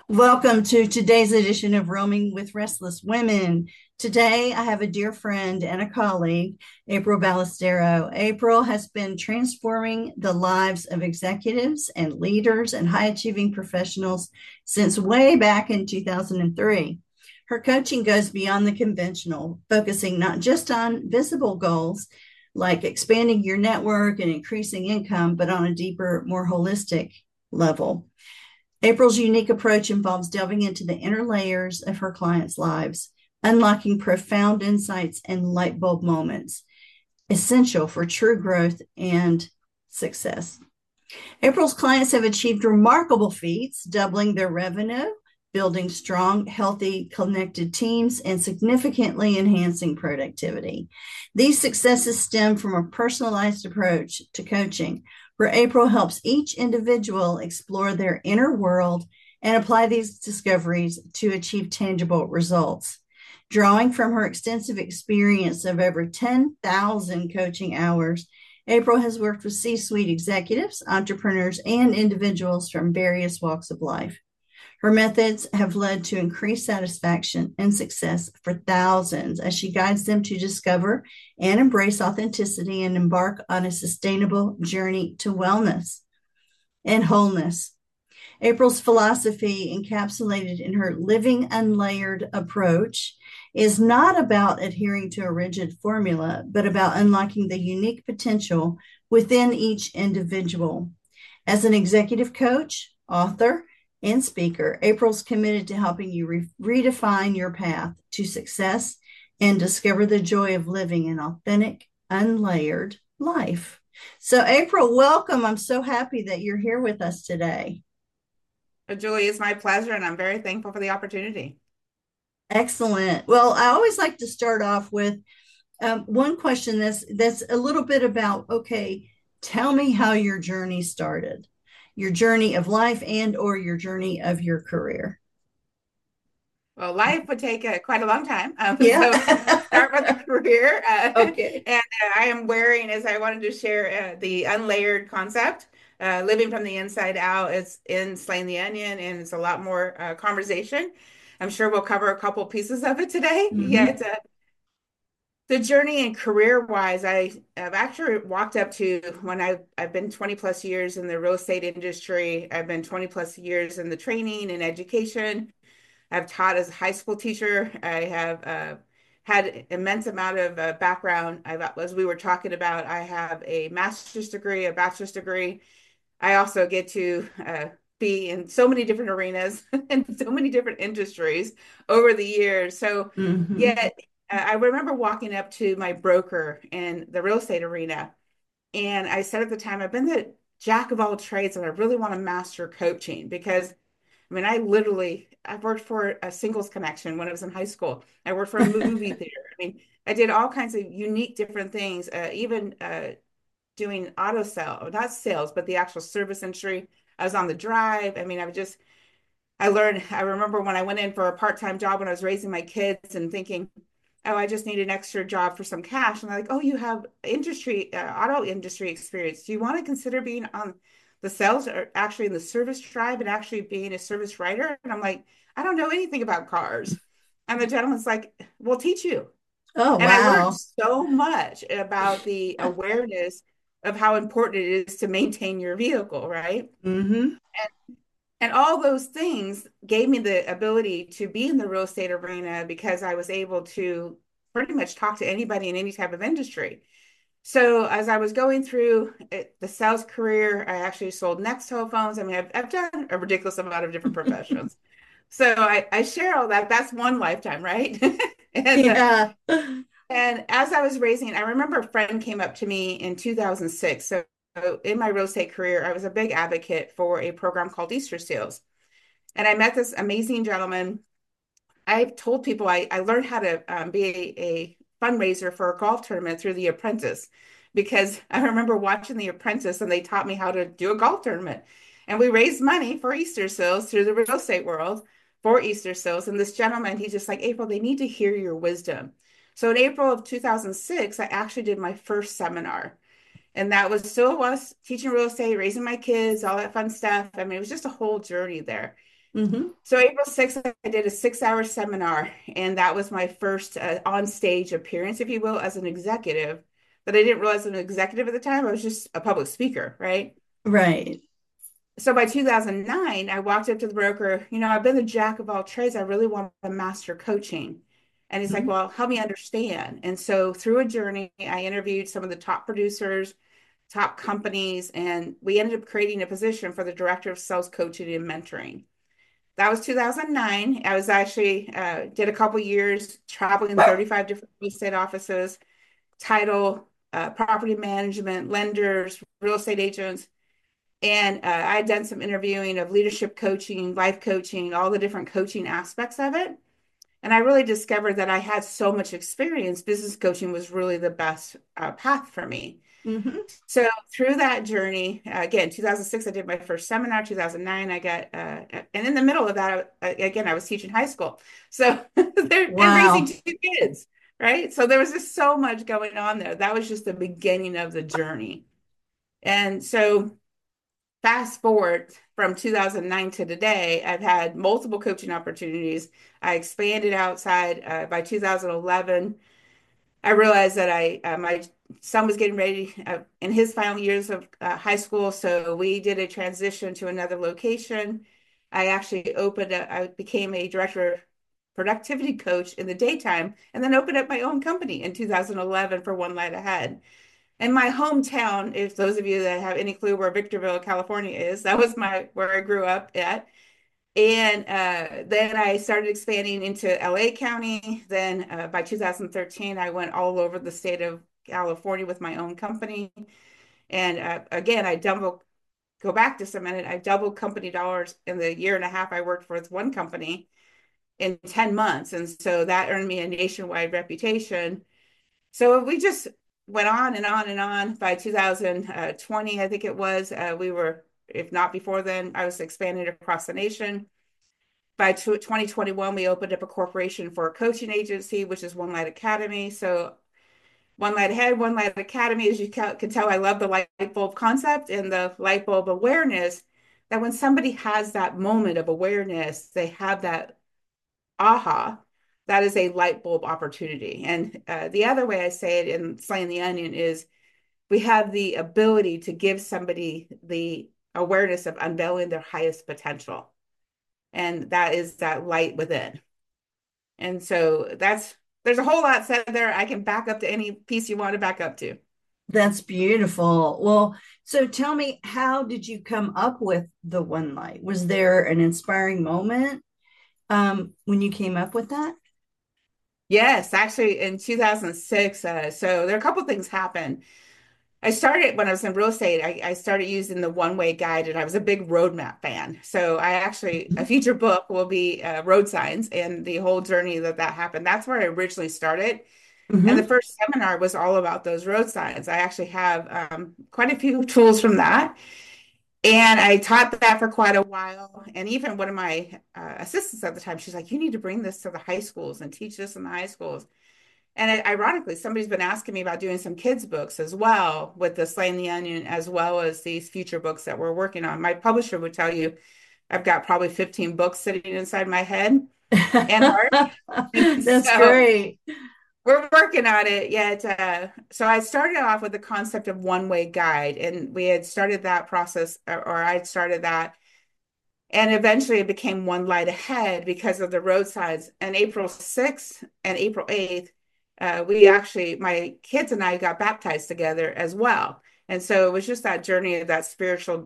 Welcome to today's edition of Roaming with Restless Women. Today, I have a dear friend and a colleague, April Ballestero. April has been transforming the lives of executives and leaders and high achieving professionals since way back in 2003. Her coaching goes beyond the conventional, focusing not just on visible goals like expanding your network and increasing income, but on a deeper, more holistic level. April's unique approach involves delving into the inner layers of her clients' lives, unlocking profound insights and light bulb moments essential for true growth and success. April's clients have achieved remarkable feats, doubling their revenue, building strong, healthy, connected teams, and significantly enhancing productivity. These successes stem from a personalized approach to coaching, where April helps each individual explore their inner world and apply these discoveries to achieve tangible results. Drawing from her extensive experience of over 10,000 coaching hours, April has worked with C suite executives, entrepreneurs, and individuals from various walks of life. Her methods have led to increased satisfaction and success for thousands as she guides them to discover and embrace authenticity and embark on a sustainable journey to wellness and wholeness. April's philosophy, encapsulated in her living unlayered approach, is not about adhering to a rigid formula, but about unlocking the unique potential within each individual. As an executive coach, author, and speaker, April's committed to helping you redefine your path to success and discover the joy of living an authentic, unlayered life. So, April, welcome. I'm so happy that you're here with us today. Julie, it's my pleasure, and I'm very thankful for the opportunity. Excellent. Well, I always like to start off with one question that's a little bit about, okay, tell me how your journey started, your journey of life and or your journey of your career. Well, life would take quite a long time. Yeah. So start with the career. Okay. And I am wearing, as I wanted to share, the unlayered concept, living from the inside out. It's in Slaying the Onion, and it's a lot more conversation. I'm sure we'll cover a couple pieces of it today. Mm-hmm. Yet, the journey and career wise, have actually walked up to when I've been 20 plus years in the real estate industry. I've been 20 plus years in the training and education. I've taught as a high school teacher. I have had immense amount of background. As we were talking about, I have a master's degree, a bachelor's degree. I also get to be in so many different arenas and so many different industries over the years. So, Mm-hmm. yeah, I remember walking up to my broker in the real estate arena, and I said at the time, I've been the jack of all trades, and I really want to master coaching because I literally, I've worked for a singles connection when I was in high school. I worked for a movie theater. I did all kinds of unique different things, even doing auto sale, not sales, but the actual service industry. I was on the drive. I learned, I remember when I went in for a part-time job when I was raising my kids and thinking, oh, I just need an extra job for some cash. And they're like, oh, you have auto industry experience. Do you want to consider being on the sales or actually in the service tribe and actually being a service writer? And I'm like, I don't know anything about cars. And the gentleman's like, we'll teach you. Oh, And I learned wow. so much about the awareness of how important it is to maintain your vehicle, right? Mm-hmm. And all those things gave me the ability to be in the real estate arena because I was able to pretty much talk to anybody in any type of industry. So as I was going through the sales career, I actually sold Nextel phones. I've done a ridiculous amount of different professions. So I share all that. That's one lifetime, right? and Yeah. and as I was raising, I remember a friend came up to me in 2006. So in my real estate career, I was a big advocate for a program called Easter Sales. And I met this amazing gentleman. I've told people I learned how to be a fundraiser for a golf tournament through The Apprentice because I remember watching The Apprentice and they taught me how to do a golf tournament. And we raised money for Easter sales through the real estate world for Easter sales. And this gentleman, he's just like, April, they need to hear your wisdom. So in April of 2006, I actually did my first seminar. And that was teaching real estate, raising my kids, all that fun stuff. It was just a whole journey there. Hmm. So April 6th, I did a 6-hour seminar, and that was my first on-stage appearance, if you will, as an executive. But I didn't realize I was an executive at the time. I was just a public speaker, right? Right. So by 2009, I walked up to the broker, I've been the jack of all trades. I really want to master coaching. And he's like, Mhm. well, help me understand. And so through a journey, I interviewed some of the top producers, top companies, and we ended up creating a position for the director of sales coaching and mentoring. That was 2009. I was actually did a couple years traveling 35 different real estate offices, title, property management, lenders, real estate agents. And I had done some interviewing of leadership coaching, life coaching, all the different coaching aspects of it. And I really discovered that I had so much experience. Business coaching was really the best path for me. Hmm. So through that journey, again, 2006, I did my first seminar. 2009, I got, and in the middle of that, again, I was teaching high school. So they're and raising Wow. 2 kids, right? So there was just so much going on there. That was just the beginning of the journey. And so fast forward from 2009 to today, I've had multiple coaching opportunities. I expanded outside by 2011. I realized that my son was getting ready in his final years of high school, so we did a transition to another location. I became a director of productivity coach in the daytime, and then opened up my own company in 2011 for One Light Ahead. And my hometown, if those of you that have any clue where Victorville, California is, that was my where I grew up at. And then I started expanding into LA County. Then by 2013, I went all over the state of California with my own company. And again, go back just a minute, I doubled company dollars in the year and a half I worked for with one company in 10 months. And so that earned me a nationwide reputation. So we just went on and on and on. By 2020, I think it was, if not before then, I was expanding across the nation. By 2021, we opened up a corporation for a coaching agency, which is One Light Academy. So One Light Ahead, One Light Academy, as you can tell, I love the light bulb concept and the light bulb awareness, that when somebody has that moment of awareness, they have that aha, that is a light bulb opportunity. And the other way I say it in Slaying the Onion is we have the ability to give somebody the awareness of unveiling their highest potential. And that is that light within. And so there's a whole lot said there. I can back up to any piece you want to back up to. That's beautiful. Well, so tell me, how did you come up with the one light? Was there an inspiring moment when you came up with that? Yes, actually in 2006. So there are a couple things happened. I started when I was in real estate, I started using the one-way guide, and I was a big roadmap fan. So a future book will be road signs and the whole journey that happened. That's where I originally started. And the Mm-hmm. first seminar was all about those road signs. I actually have quite a few tools from that. And I taught that for quite a while. And even one of my assistants at the time, she's like, you need to bring this to the high schools and teach this in the high schools. And ironically, somebody's been asking me about doing some kids' books as well with the Slaying the Onion, as well as these future books that we're working on. My publisher would tell you I've got probably 15 books sitting inside my head and heart. That's So great. we're working on it yet. So I started off with the concept of one-way guide, and we had started that process, or I had started that. And eventually it became One Light Ahead because of the road signs. And April 6th and April 8th, my kids and I got baptized together as well. And so it was just that journey of that spiritual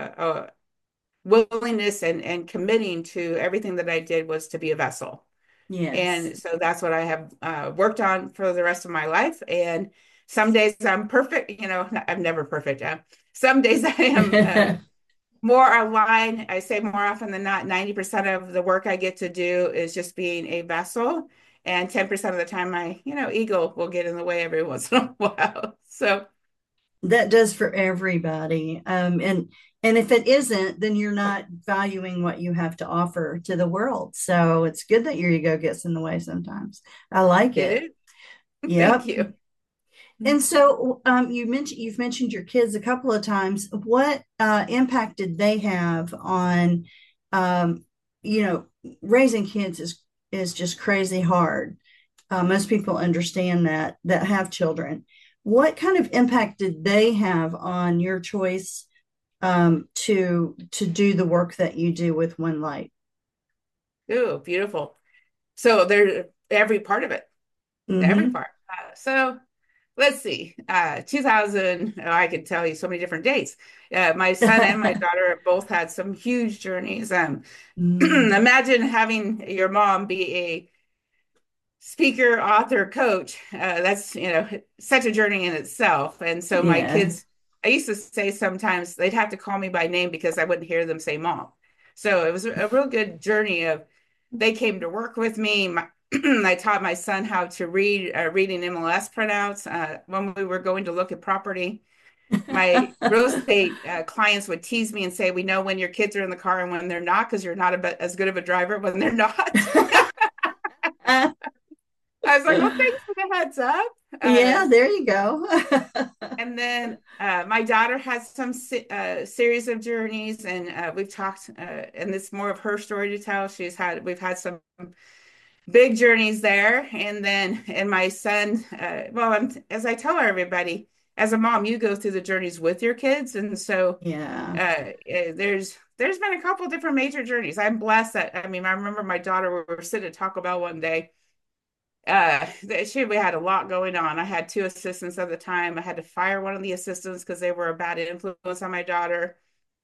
willingness and committing to everything that I did was to be a vessel. Yes. And so that's what I have worked on for the rest of my life. And some days I'm perfect, I'm never perfect. Some days I am more aligned. I say more often than not, 90% of the work I get to do is just being a vessel. And 10% of the time, my, ego will get in the way every once in a while. So That does for everybody. And if it isn't, then you're not valuing what you have to offer to the world. So it's good that your ego gets in the way sometimes. I like it it. is. Thank Yep. you. And so you've mentioned your kids a couple of times. What impact did they have on you know, raising kids is just crazy hard. Most people understand that have children. What kind of impact did they have on your choice to do the work that you do with One Light? Ooh, beautiful. So there, every part of it, every Mm-hmm. part. So let's see. 2000, oh, I could tell you so many different dates. My son and my daughter both had some huge journeys. Mm, Imagine having your mom be a speaker, author, coach. That's, such a journey in itself. And so my yeah, kids, I used to say sometimes they'd have to call me by name because I wouldn't hear them say mom. So it was a real good journey of they came to work with me. I taught my son how to read, reading MLS printouts when we were going to look at property. My real estate clients would tease me and say, "We know when your kids are in the car and when they're not, because you're not as good of a driver when they're not." I was like, "Well, thanks for the heads up." yeah. There you go. And then my daughter has some series of journeys, and we've talked, and it's more of her story to tell. We've had some big journeys there. And my son, well, as I tell everybody, as a mom, you go through the journeys with your kids. And so Yeah. there's been a couple different major journeys. I'm blessed that, I mean, I remember my daughter, we were sitting at Taco Bell one day. We had a lot going on. I had two assistants at the time. I had to fire one of the assistants because they were a bad influence on my daughter.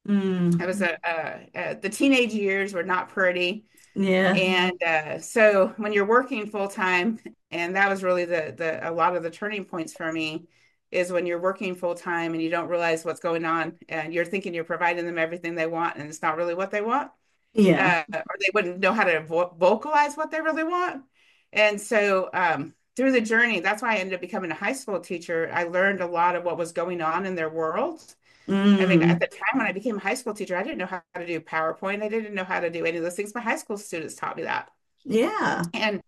I was Mm, the teenage years were not pretty. yeah. And so when you're working full time, and that was really the a lot of the turning points for me, is when you're working full time and you don't realize what's going on, and you're thinking you're providing them everything they want, and it's not really what they want, Yeah. or they wouldn't know how to vocalize what they really want. And so through the journey, that's why I ended up becoming a high school teacher. I learned a lot of what was going on in their world. I mean, at Mm, the time when I became a high school teacher, I didn't know how to do PowerPoint. I didn't know how to do any of those things. My high school students taught me that. yeah. And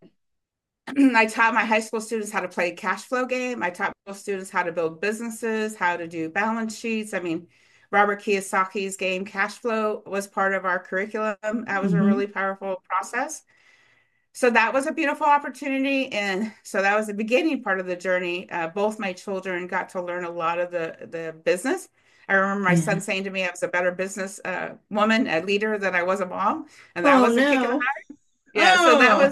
I taught my high school students how to play cash flow game. I taught those students how to build businesses, how to do balance sheets. I mean, Robert Kiyosaki's game Cash Flow was part of our curriculum. That was a Hmm. really powerful process. So that was a beautiful opportunity. And so that was the beginning part of the journey. Both my children got to learn a lot of the business. I remember my son Yeah. saying to me, I was a better business woman, a leader than I was a mom. And that Oh was a kick in the no. heart. Yeah. So that Oh. was,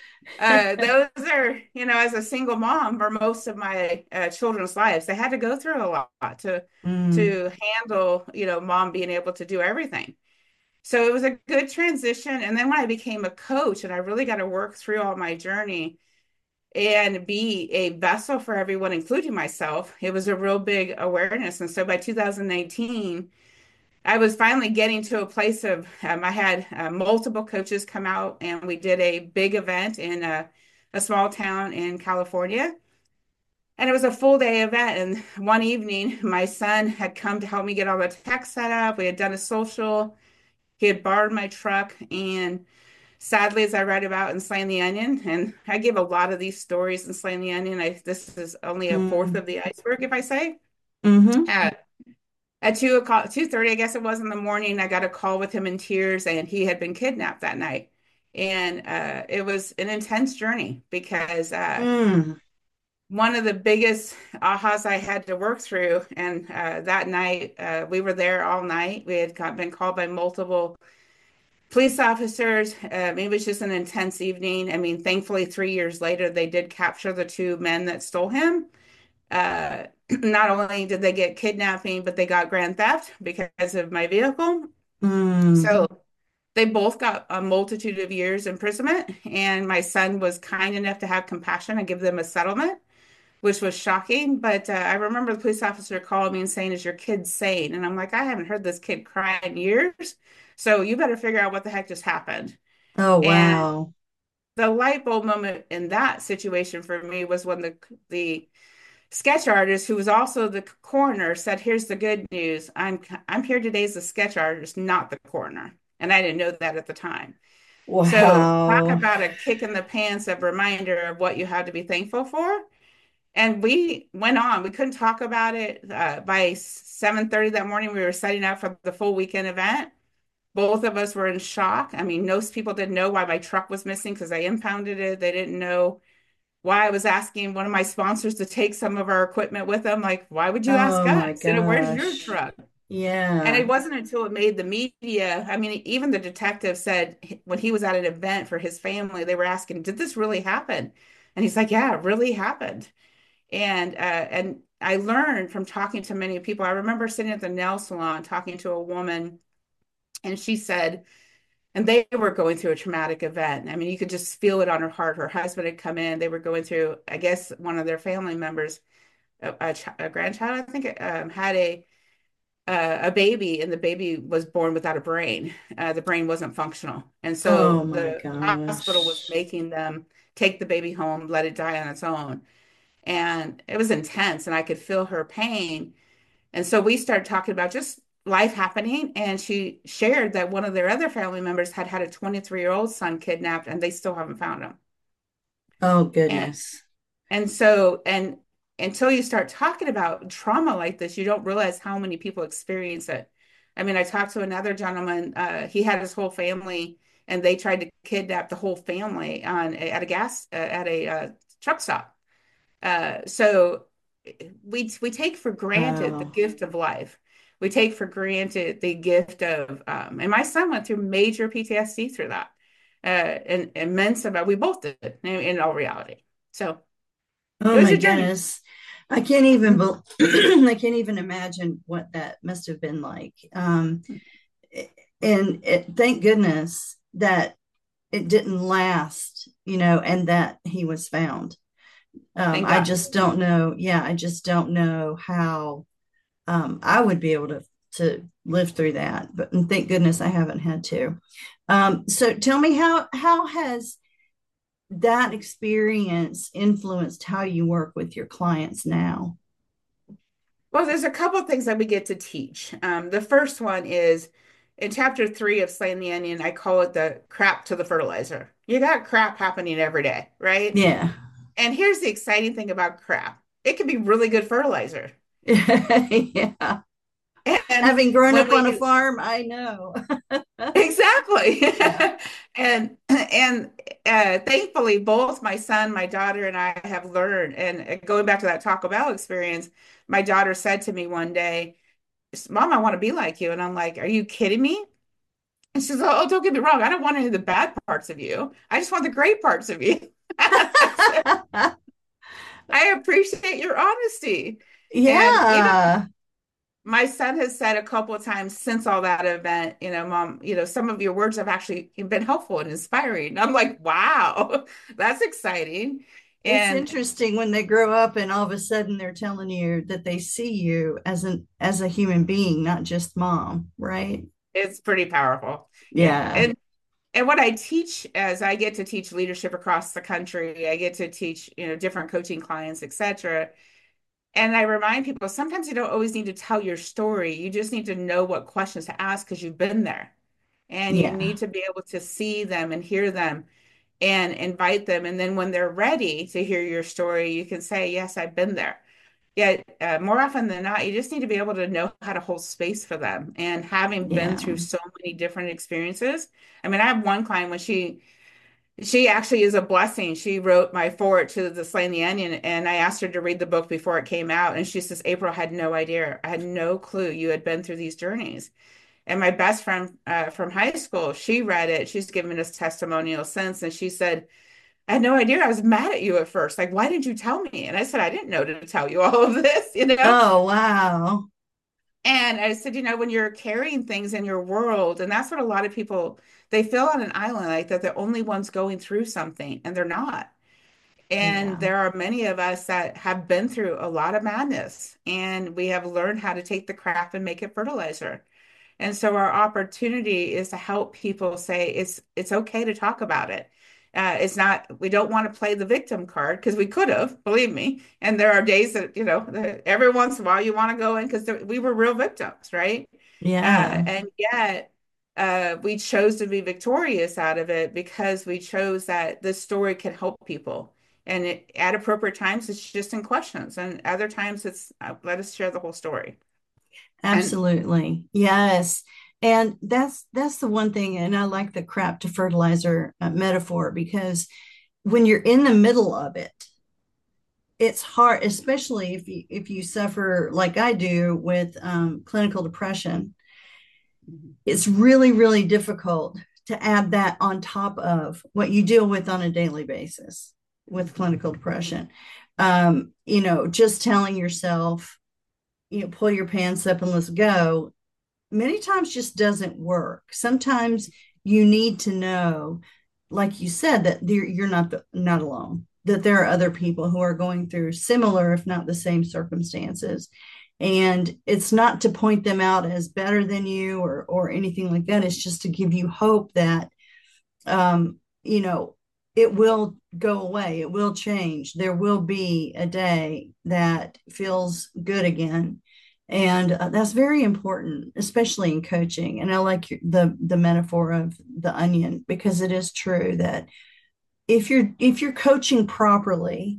those are, as a single mom for most of my children's lives, they had to go through a lot Mm, to handle, mom being able to do everything. So it was a good transition. And then when I became a coach and I really got to work through all my journey and be a vessel for everyone, including myself, it was a real big awareness. And so by 2019, I was finally getting to a place of, I had multiple coaches come out and we did a big event in a small town in California. And it was a full day event. And one evening, my son had come to help me get all the tech set up. We had done a social. He had borrowed my truck. And sadly, as I write about in Slaying the Onion, and I give a lot of these stories in Slaying the Onion, this is only a fourth mm, of the iceberg, if I say. mm-hmm. Uh, at 2 o'clock, 2:30, I guess it was in the morning, I got a call with him in tears, and he had been kidnapped that night. And it was an intense journey because Mm, one of the biggest ahas I had to work through. And that night, we were there all night. We had been called by multiple police officers. It was just an intense evening. I mean, thankfully, 3 years later, they did capture the two men that stole him. Not only did they get kidnapping, but they got grand theft because of my vehicle. mm. So they both got a multitude of years imprisonment. And my son was kind enough to have compassion and give them a settlement, which was shocking. But I remember the police officer calling me and saying, "Is your kid sane?" And I'm like, "I haven't heard this kid cry in years. So you better figure out what the heck just happened." Oh And wow. the light bulb moment in that situation for me was when the sketch artist, who was also the coroner, said, "Here's the good news. I'm here today as a sketch artist, not the coroner." And I didn't know that at the time. So talk Wow. about a kick in the pants of reminder of what you have to be thankful for. And we went on. We couldn't talk about it. By 7:30 that morning, we were setting up for the full weekend event. Both of us were in shock. I mean, most people didn't know why my truck was missing because I impounded it. They didn't know why I was asking one of my sponsors to take some of our equipment with them. Like, why would you ask Oh us? my Where's your gosh. truck? And Yeah. it wasn't until it made the media. I mean, even the detective said when he was at an event for his family, they were asking, "Did this really happen?" And he's like, "Yeah, it really happened." And I learned from talking to many people. I remember sitting at the nail salon talking to a woman, and she said, and they were going through a traumatic event. I mean, you could just feel it on her heart. Her husband had come in. They were going through, I guess, one of their family members, a grandchild, I think, had a baby, and the baby was born without a brain. The brain wasn't functional, and Oh so my the hospital was gosh. making them take the baby home, let it die on its own. And it was intense, and I could feel her pain. And so we started talking about just life happening. And she shared that one of their other family members had had a 23-year-old son kidnapped, and they still haven't found him. Oh And goodness. and until you start talking about trauma like this, you don't realize how many people experience it. I mean, I talked to another gentleman, he had his whole family, and they tried to kidnap the whole family at a truck stop. So we take for granted the Wow. gift of life. We take for granted the gift of, and my son went through major PTSD through that, and immense about. We both did in all reality. So it Oh was my a journey. goodness. I can't even I can't even imagine what that must have been like. Thank goodness that it didn't last, and that he was found. Thank I God. just don't know. Yeah, I just don't know how I would be able to live through that. But and thank goodness I haven't had to. So tell me how has that experience influenced how you work with your clients now? Well, there's a couple of things that we get to teach. The first one is in chapter 3 of Slaying the Onion. I call it the crap to the fertilizer. You got crap happening every day, right? Yeah. And here's the exciting thing about crap. It can be really good fertilizer. Yeah. And Having grown when up on a we farm, I know. exactly. Yeah. And thankfully both my son, my daughter, and I have learned. And going back to that Taco Bell experience, my daughter said to me one day, "Mom, I want to be like you." And I'm like, "Are you kidding me?" And she's like, "Oh, don't get me wrong. I don't want any of the bad parts of you. I just want the great parts of you." I said, "I appreciate your honesty." And even Yeah. my son has said a couple of times since all that event, "Mom, some of your words have actually been helpful and inspiring." I'm like, wow, that's exciting. It's And interesting when they grow up and all of a sudden they're telling you that they see you as a human being, not just mom, right? it's pretty powerful. Yeah. Yeah. And what I teach as I get to teach leadership across the country, I get to teach, different coaching clients, etc. And I remind people sometimes you don't always need to tell your story. You just need to know what questions to ask because you've been there. And you Yeah. need to be able to see them and hear them and invite them. And then when they're ready to hear your story, you can say, "Yes, I've been there." Yeah, more often than not, you just need to be able to know how to hold space for them. And having been Yeah. through so many different experiences, I mean, I have one client when she actually is a blessing. She wrote my foreword to the Slaying the Onion, and I asked her to read the book before it came out. And she says, "April, I had no idea. I had no clue you had been through these journeys." And my best friend from high school, she read it. She's given us testimonial since, and she said, "I had no idea. I was mad at you at first. Like, why didn't you tell me?" And I said, "I didn't know to tell you all of this." Oh, wow. And I said, when you're carrying things in your world, and that's what a lot of people, they feel on an island like that they're the only ones going through something, and they're not. And Yeah. there are many of us that have been through a lot of madness, and we have learned how to take the crap and make it fertilizer. And so our opportunity is to help people say it's okay to talk about it. It's not, we don't want to play the victim card because we could have, believe me. And there are days that, every once in a while you want to go in because we were real victims, right? Yeah. And yet we chose to be victorious out of it because we chose that this story can help people. And at appropriate times, it's just in questions. And other times it's let us share the whole story. And Absolutely. Yes. And that's the one thing. And I like the crap to fertilizer metaphor, because when you're in the middle of it, it's hard, especially if you suffer like I do with clinical depression. Mhm. It's really, really difficult to add that on top of what you deal with on a daily basis with clinical depression. Just telling yourself, pull your pants up and let's go, many times just doesn't work. Sometimes you need to know, like you said, that you're not alone, that there are other people who are going through similar, if not the same circumstances. And it's not to point them out as better than you or anything like that. It's just to give you hope that um, you know, it will go away. It will change. There will be a day that feels good again. And that's very important, especially in coaching. And I like the metaphor of the onion, because it is true that if you're coaching properly,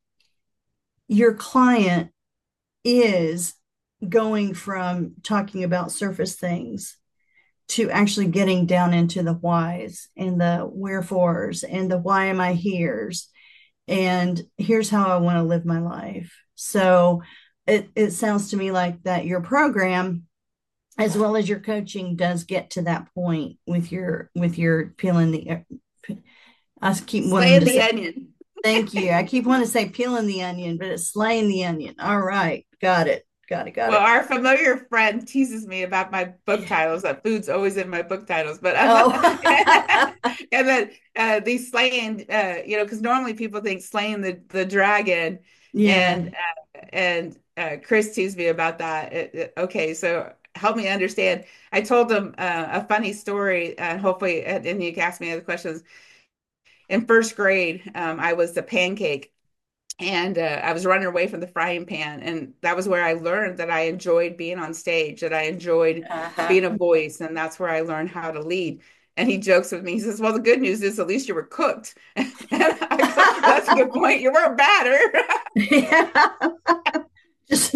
your client is going from talking about surface things to actually getting down into the whys and the wherefores and the why am I here's, and here's how I want to live my life. So it sounds to me like that your program, as well as your coaching, does get to that point with your peeling the, I keep wanting Slaying to the say, onion. thank you. I keep wanting to say peeling the onion, but it's slaying the onion. All right. Got it. Got it. Got Well, it. our familiar friend teases me about my book titles, that food's always in my book titles, but Oh, and then these slaying, because normally people think slaying the dragon, yeah. and Chris teased me about that. Okay, so help me understand. I told him a funny story, and hopefully, and you can ask me other questions. In first grade, I was the pancake and I was running away from the frying pan. And that was where I learned that I enjoyed being on stage, that I enjoyed Uh-huh. being a voice. And that's where I learned how to lead. And he jokes with me. He says, "Well, the good news is at least you were cooked." And I go, "Well, that's a good point. You weren't batter." Yeah. Just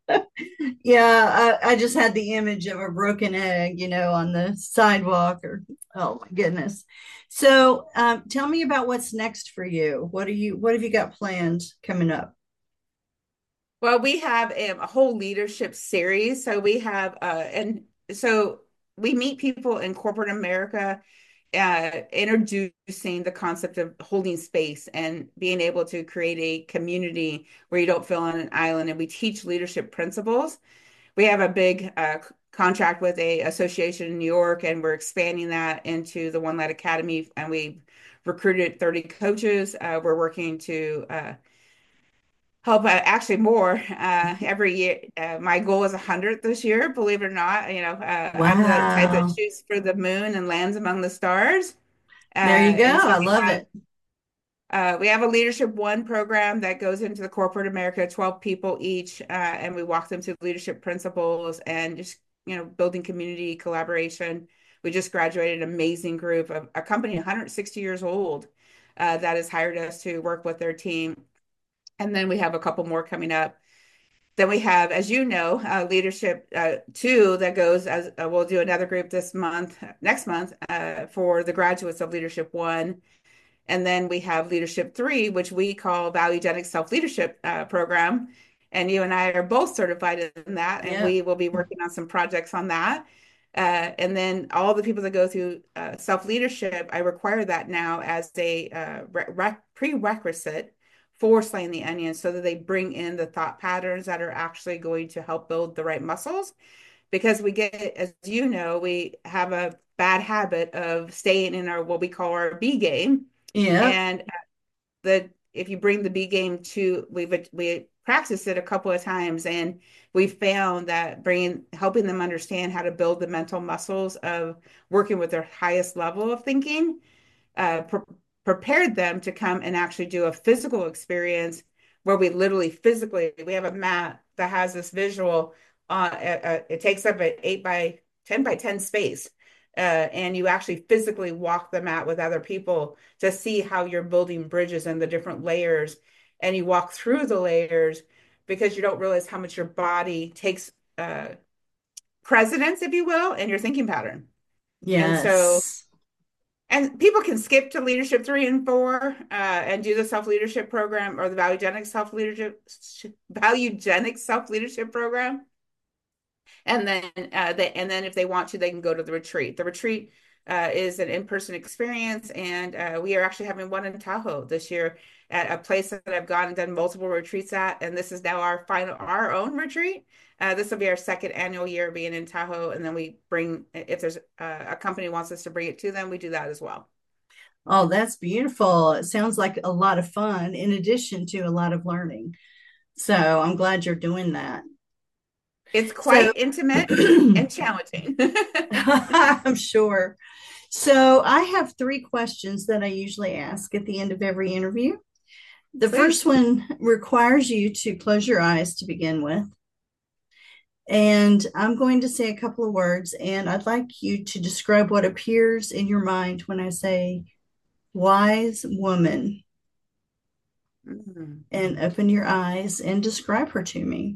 yeah, I just had the image of a broken egg, on the sidewalk, or oh my goodness. So tell me about what's next for you. What have you got planned coming up? Well, we have a whole leadership series. And so we meet people in corporate America, introducing the concept of holding space and being able to create a community where you don't feel on an island. And we teach leadership principles. We have a big contract with a association in New York, and we're expanding that into the One Light Academy. And we recruited 30 coaches. We're working to help actually more every year. My goal is 100 this year, believe it or not. I'm the type that Wow. shoots for the moon and lands among the stars. There you go. And so I love it. we have a Leadership One program that goes into the corporate America, 12 people each, and we walk them through leadership principles and just, building community collaboration. We just graduated an amazing group of a company 160 years old that has hired us to work with their team. And then we have a couple more coming up. Then we have, as you know, Leadership Two that goes as we'll do another group next month, for the graduates of Leadership One. And then we have Leadership Three, which we call Valuegenic Self-Leadership Program. And you and I are both certified in that, and Yeah. we will be working on some projects on that. And then all the people that go through self-leadership, I require that now as a prerequisite for slaying the onion, so that they bring in the thought patterns that are actually going to help build the right muscles. Because as you know, we have a bad habit of staying in our what we call our B game. Yeah. And the if you bring the B game to we practiced it a couple of times, and we found that bringing helping them understand how to build the mental muscles of working with their highest level of thinking uh, pre prepared them to come and actually do a physical experience where we have a mat that has this visual. It takes up an 8 by 10 by 10 space. And you actually physically walk the mat with other people to see how you're building bridges and the different layers. And you walk through the layers because you don't realize how much your body takes precedents, if you will, and your thinking pattern. And so, Yes. and people can skip to leadership 3 and 4 and do the self leadership program or the valuegenic self leadership program. And then if they want to, they can go to the retreat. The retreat is an in-person experience, and we are actually having one in Tahoe this year at a place that I've gone and done multiple retreats at. And this is now our own retreat. This will be our second annual year being in Tahoe, and then we bring, if there's a company wants us to bring it to them, we do that as well. Oh, that's beautiful. It sounds like a lot of fun in addition to a lot of learning. So I'm glad you're doing that. It's So quite intimate and challenging. I'm sure. So I have three questions that I usually ask at the end of every interview. The first Please. one requires you to close your eyes to begin with. And I'm going to say a couple of words, and I'd like you to describe what appears in your mind when I say wise woman, Mm. and open your eyes and describe her to me.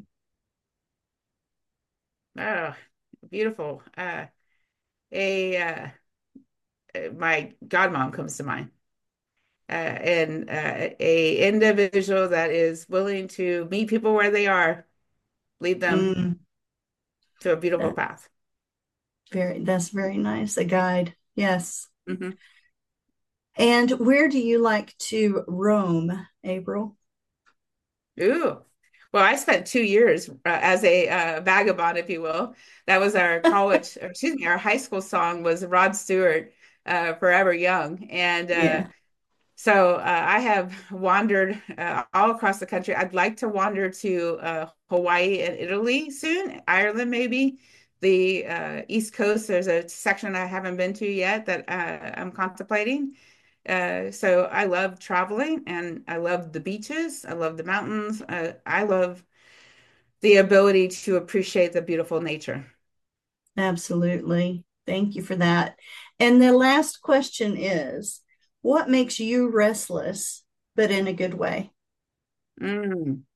Oh, beautiful. A My godmom comes to mind, and a individual that is willing to meet people where they are, lead them Mm, to a beautiful that path. that's very nice. A guide. Yes. Hmm. And where do you like to roam, April? Ooh. Well, I spent 2 years as a vagabond, if you will. That was our college, or excuse me, our high school song was Rod Stewart, Forever Young. And Yeah. I have wandered all across the country. I'd like to wander to Hawaii and Italy soon, Ireland maybe. The East Coast, there's a section I haven't been to yet that I'm contemplating. So I love traveling and I love the beaches. I love the mountains. I love the ability to appreciate the beautiful nature. Absolutely. Thank you for that. And the last question is, what makes you restless, but in a good way? Mm.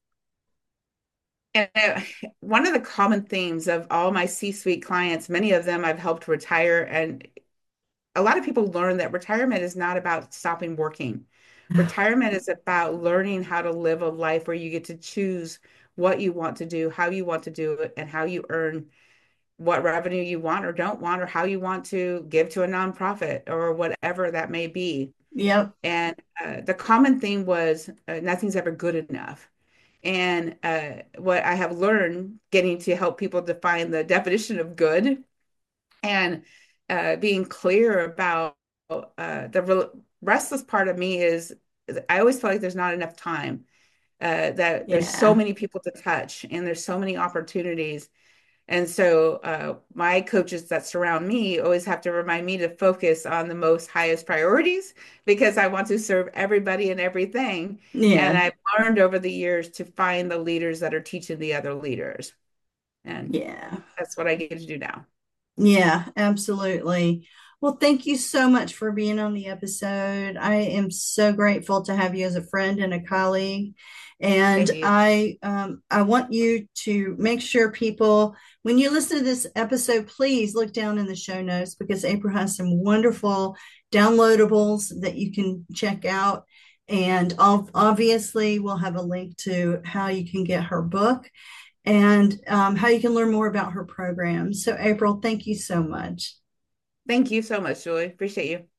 And one of the common themes of all my C-suite clients, many of them I've helped retire, and a lot of people learn that retirement is not about stopping working. Retirement is about learning how to live a life where you get to choose what you want to do, how you want to do it, and how you earn what revenue you want or don't want, or how you want to give to a nonprofit or whatever that may be. Yep. And the common theme was nothing's ever good enough. And what I have learned getting to help people define the definition of good and being clear about restless part of me is I always feel like there's not enough time, that there's so Yeah. many people to touch and there's so many opportunities. And so my coaches that surround me always have to remind me to focus on the most highest priorities because I want to serve everybody and everything. And Yeah. I've learned over the years to find the leaders that are teaching the other leaders. And Yeah. that's what I get to do now. Yeah, absolutely. Well, thank you so much for being on the episode. I am so grateful to have you as a friend and a colleague. And Thank you. I want you to make sure people, when you listen to this episode, please look down in the show notes because April has some wonderful downloadables that you can check out. And obviously, we'll have a link to how you can get her book and how you can learn more about her program. So, April, thank you so much. Thank you so much, Julie. Appreciate you.